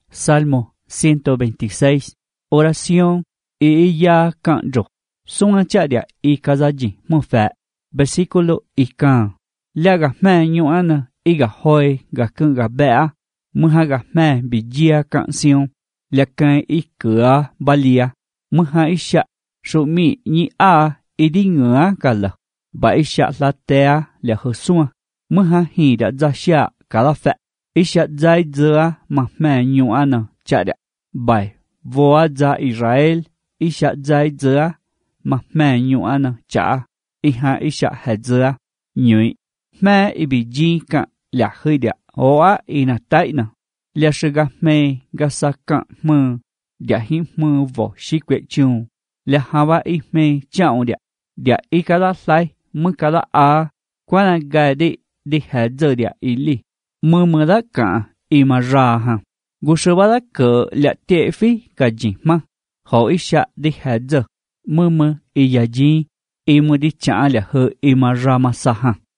Salmo 126. Oración y ya canro. Son acharia y kazaji mofa. Versículo y can. Laga man yuana y gahoy gakunga bea. Muhaga man bijia canción. La can y kua balia. Muha isha. Shumi ni a idingua gala. Ba isha la tea la husua. Muha hida zasha kalafa. Isha zai zua mahman yuana charia. Bai. Voa za Israel. Isha zai zua mahman yuana cha. Iha isha hadzua. Nyui. Ma ibiji ka la huida. Oa ina taina. La shiga me gasaka mu. Dia hi mu vo shikwe chung. La hawa i me chao dia. Dia ikala lai mu kala a. Kwana gade di hadzo dia ili. Mu da ka ima raha. Gushubada ke la tefi ka jima. Ho isha di hadzo. Mu i yaji. Imu di cha la hu ima rama saha.